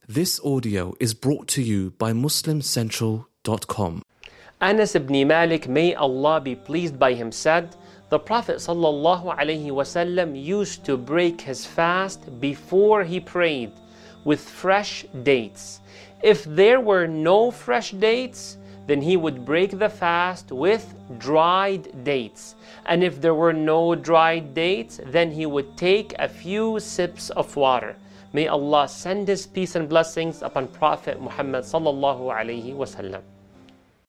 This audio is brought to you by MuslimCentral.com. Anas ibn Malik, may Allah be pleased by him, said, the Prophet ﷺ used to break his fast before he prayed with fresh dates. If there were no fresh dates, then he would break the fast with dried dates. And if there were no dried dates, then he would take a few sips of water. May Allah send His peace and blessings upon Prophet Muhammad sallallahu alaihi wasallam.